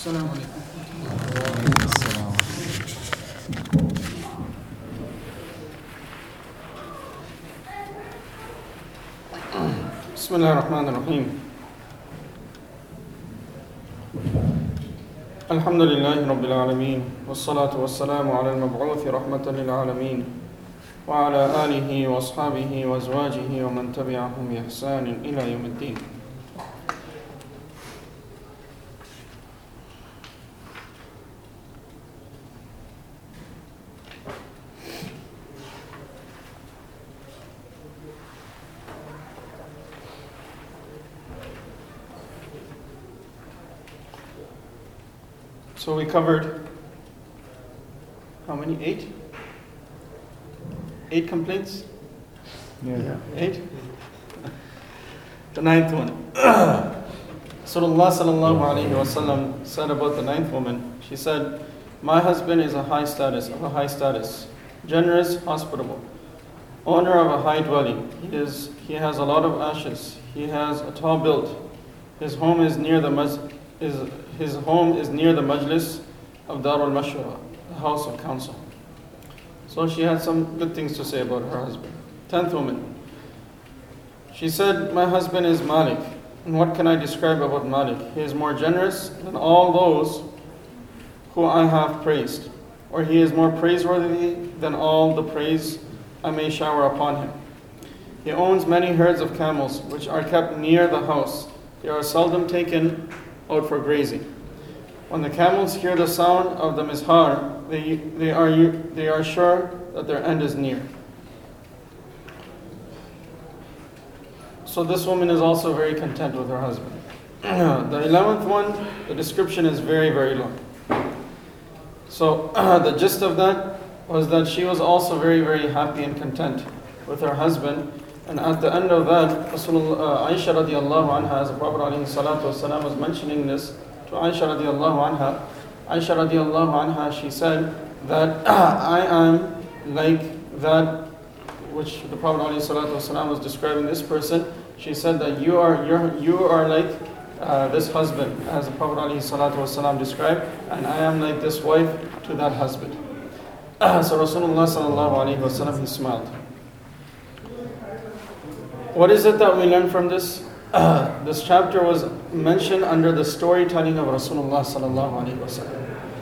السلام عليكم. بسم الله الرحمن الرحيم. الحمد لله رب العالمين، والصلاة والسلام على المبعوث رحمة للعالمين وعلى آله وأصحابه وأزواجه ومن تبعهم بإحسان إلى يوم الدين. So we covered how many? 8? 8 complaints? Yeah. 8? The 9th one. Rasulullah sallallahu alayhi wa sallam said about the 9th woman, she said, "My husband is of a high status, generous, hospitable, owner of a high dwelling. He has a lot of ashes. He has a tall build. His home is near the majlis of Dar al-Mashwara, the house of counsel." So she had some good things to say about her husband. 10th woman. She said, "My husband is Malik. And what can I describe about Malik? He is more generous than all those who I have praised. Or he is more praiseworthy than all the praise I may shower upon him. He owns many herds of camels, which are kept near the house. They are seldom taken out for grazing. When the camels hear the sound of the mizhar, they are sure that their end is near." So this woman is also very content with her husband. The 11th one, the description is very, very long. So the gist of that was that she was also very, very happy and content with her husband. And at the end of that, Aisha radiallahu anha, as the Prophet ﷺ was mentioning this to Aisha radiallahu anha, she said that I am like that which the Prophet ﷺ was describing this person. She said that you are like this husband, as the Prophet ﷺ described, and I am like this wife to that husband. So Rasulullah sallallahu alaihi wasallam, he smiled. What is it that we learn from this? This chapter was mentioned under the storytelling of Rasulullah sallallahu alaihi wasallam.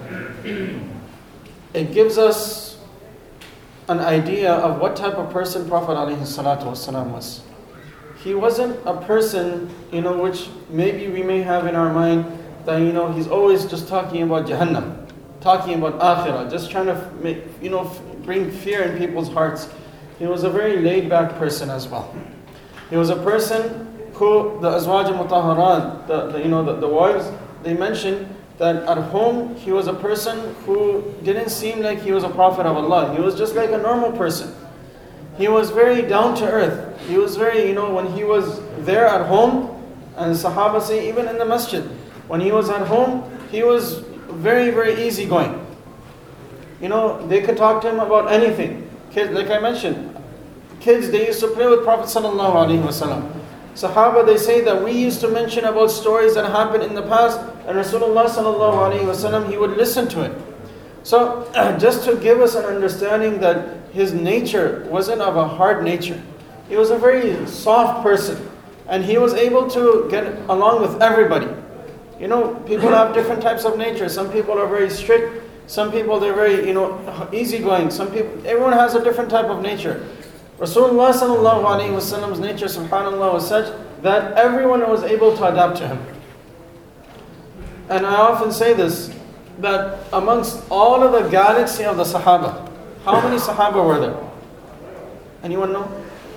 It gives us an idea of what type of person Prophet alaihi salatu wasallam was. He wasn't a person, which maybe we may have in our mind that, he's always just talking about Jahannam, talking about Akhirah, just trying to bring fear in people's hearts. He was a very laid-back person as well. He was a person who, the Azwaj al-Mutahharat, the wives, they mentioned that at home he was a person who didn't seem like he was a prophet of Allah. He was just like a normal person. He was very down to earth. He was very, when he was there at home, and the Sahaba say even in the masjid, when he was at home, he was very, very easygoing. They could talk to him about anything. Kids, like I mentioned, kids, they used to play with Prophet sallallahu alaihi wasallam. Sahaba, they say that we used to mention about stories that happened in the past, and Rasulullah sallallahu alaihi wasallam, he would listen to it. So, just to give us an understanding that his nature wasn't of a hard nature. He was a very soft person, and he was able to get along with everybody. People have different types of nature. Some people are very strict. Some people, they're very, easygoing. Everyone has a different type of nature. Rasulullah sallallahu alaihi wasallam's nature, subhanallah, was such that everyone was able to adapt to him. And I often say this, that amongst all of the galaxy of the Sahaba, how many Sahaba were there? Anyone know?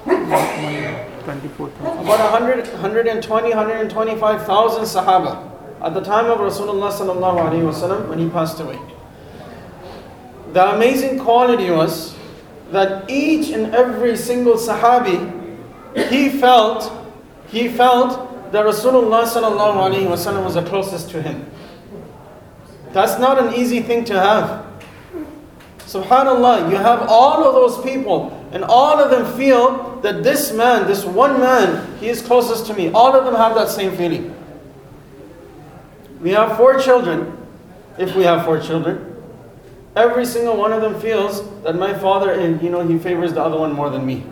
24,000. About 125,000 Sahaba at the time of Rasulullah sallallahu alaihi wasallam when he passed away. The amazing quality was that each and every single Sahabi, he felt that Rasulullah sallallahu alaihi wasallam was the closest to him. That's not an easy thing to have. Subhanallah, you have all of those people, and all of them feel that this man, this one man, he is closest to me. All of them have that same feeling. We have 4 children. If we have 4 children, every single one of them feels that my father, he favors the other one more than me.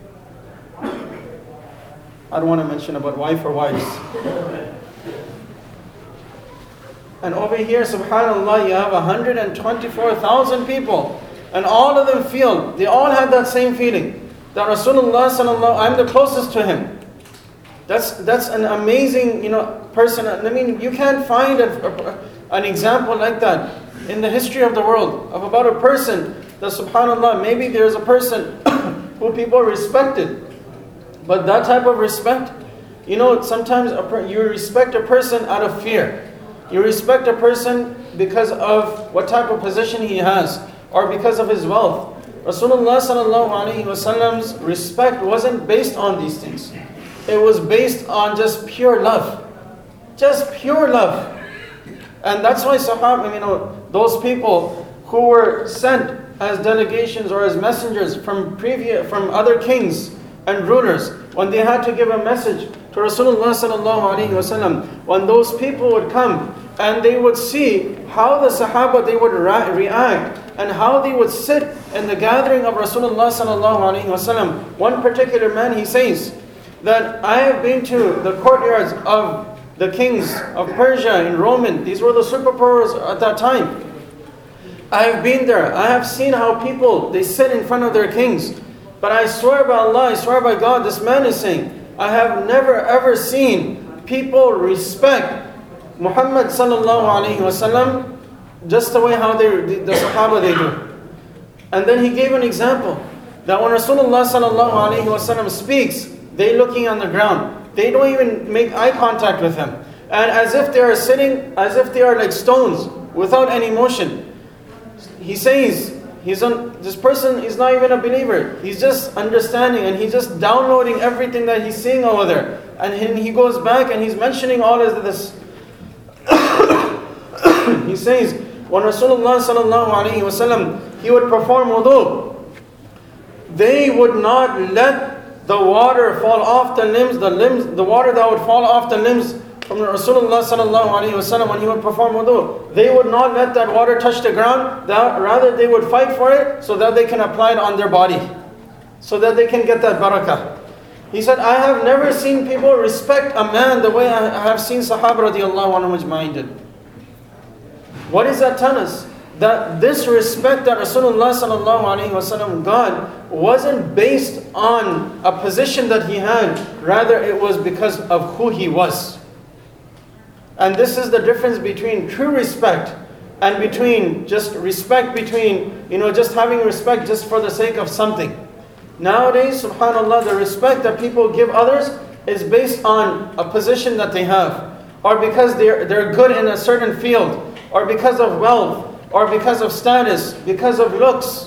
I don't want to mention about wife or wives. And over here, subhanAllah, you have 124,000 people. And all of them feel, they all have that same feeling. That Rasulullah sallallahu, I'm the closest to him. That's an amazing, person. I mean, you can't find an example like that in the history of the world, of about a person that subhanAllah, maybe there's a person who people respected. But that type of respect, sometimes you respect a person out of fear. You respect a person because of what type of position he has, or because of his wealth. Rasulullah sallallahu alaihi wasallam's respect wasn't based on these things. It was based on just pure love. Just pure love. And that's why Sahaba, those people who were sent as delegations or as messengers from other kings and rulers, when they had to give a message to Rasulullah sallallahu alaihi wasallam, when those people would come and they would see how the Sahaba, they would react and how they would sit in the gathering of Rasulullah sallallahu alaihi wasallam. One particular man, he says that I have been to the courtyards of the kings of Persia and Roman. These were the superpowers at that time. I have been there. I have seen how people, they sit in front of their kings. But I swear by Allah, I swear by God, this man is saying, I have never ever seen people respect Muhammad sallallahu alaihi wasallam just the way how the Sahaba they do. And then he gave an example that when Rasulullah sallallahu alaihi wasallam speaks, they looking on the ground. They don't even make eye contact with him. And as if they are sitting, as if they are like stones without any motion. He says, this person is not even a believer. He's just understanding and he's just downloading everything that he's seeing over there. And he goes back and he's mentioning all of this. He says, when Rasulullah sallallahu alaihi wasallam, he would perform wudu, they would not let the water fall off the limbs, the water that would fall off the limbs from Rasulullah sallallahu alaihi wasallam when he would perform wudu. They would not let that water touch the ground. Rather, they would fight for it so that they can apply it on their body, so that they can get that barakah. He said, I have never seen people respect a man the way I have seen Sahaba radiallahu anhum ajma'in. What does that tell us? That this respect that Rasulullah sallallahu alaihi wasallam got wasn't based on a position that he had. Rather, it was because of who he was. And this is the difference between true respect and between just respect between, just having respect just for the sake of something. Nowadays, subhanAllah, the respect that people give others is based on a position that they have, or because they're good in a certain field, or because of wealth, or because of status, because of looks.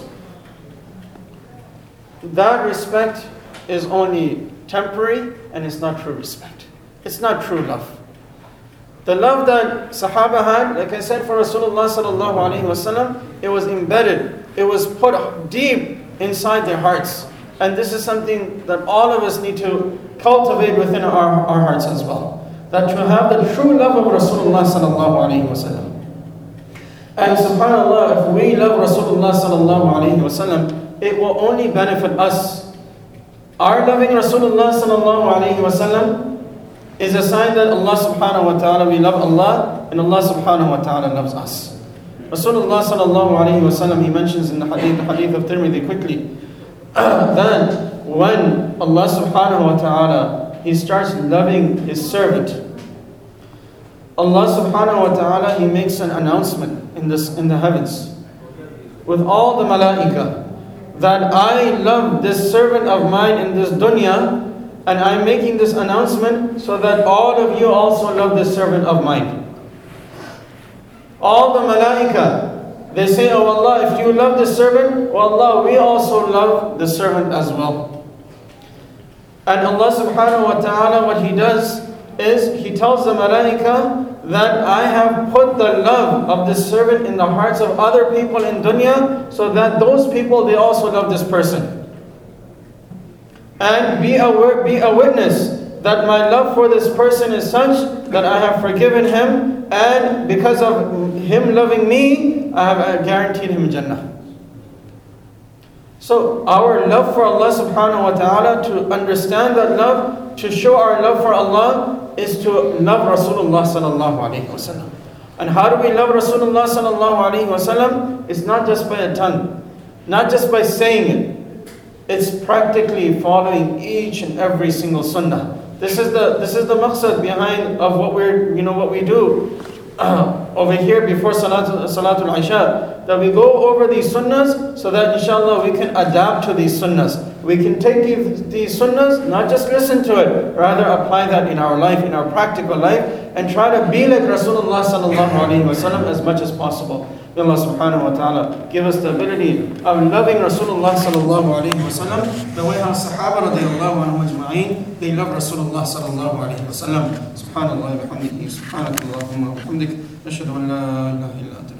That respect is only temporary and it's not true respect. It's not true love. The love that Sahaba had, like I said, for Rasulullah sallallahu alaihi wasallam, it was embedded. It was put deep inside their hearts. And this is something that all of us need to cultivate within our hearts as well. That to have the true love of Rasulullah sallallahu alaihi wasallam. And subhanAllah, if we love Rasulullah sallallahu alaihi wasallam, it will only benefit us. Our loving Rasulullah sallallahu alaihi wasallam is a sign that Allah subhanahu wa ta'ala, we love Allah, and Allah subhanahu wa ta'ala loves us. Rasulullah sallallahu alaihi wasallam, he mentions in the hadith of Tirmidhi quickly, that when Allah subhanahu wa ta'ala, he starts loving his servant, Allah subhanahu wa ta'ala, he makes an announcement in the heavens with all the malaika that I love this servant of mine in this dunya, and I'm making this announcement so that all of you also love this servant of mine. All the malaika, they say, oh Allah, if you love this servant, oh Allah, we also love the servant as well. And Allah subhanahu wa ta'ala, what He does is, He tells the malaika that I have put the love of this servant in the hearts of other people in dunya, so that those people, they also love this person. And be a witness that my love for this person is such that I have forgiven him, and because of him loving me, I have guaranteed him Jannah. So our love for Allah subhanahu wa ta'ala, to understand that love, to show our love for Allah, is to love Rasulullah sallallahu alayhi wa sallam. And how do we love Rasulullah sallallahu alayhi wa sallam? It's not just by a tongue, not just by saying it. It's practically following each and every single sunnah. This is the maqsad behind of what we do over here before Salatul Isha, that we go over these sunnahs so that inshallah we can adapt to these sunnahs. We can take these sunnahs, not just listen to it, rather apply that in our life, in our practical life, and try to be like Rasulullah sallallahu alaihi wasallam as much as possible. May Allah subhanahu wa ta'ala give us the ability of loving Rasulullah sallallahu alaihi wasallam the way how Sahaba radiyallahu anhu ajma'in, they love Rasulullah sallallahu alaihi wasallam. Subhanallah wa bihamdihi, subhanakallahumma wa bihamdik, ashhadu an la ilaha illa anta.